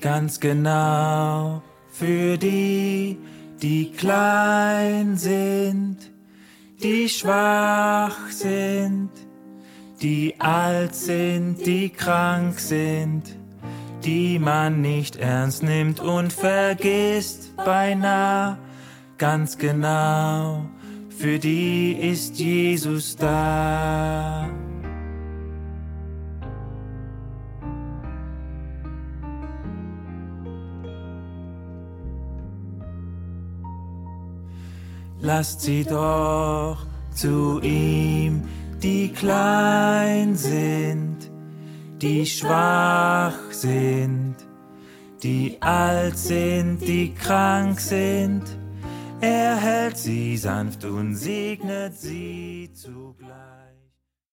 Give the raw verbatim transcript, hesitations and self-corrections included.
ganz genau für die, die klein sind, die schwach sind, die alt sind, die krank sind, die man nicht ernst nimmt und vergisst beinahe, ganz genau, für die ist Jesus da. Lasst sie doch zu ihm, die klein sind, die schwach sind, die alt sind, die krank sind. Er hält sie sanft und segnet sie zugleich.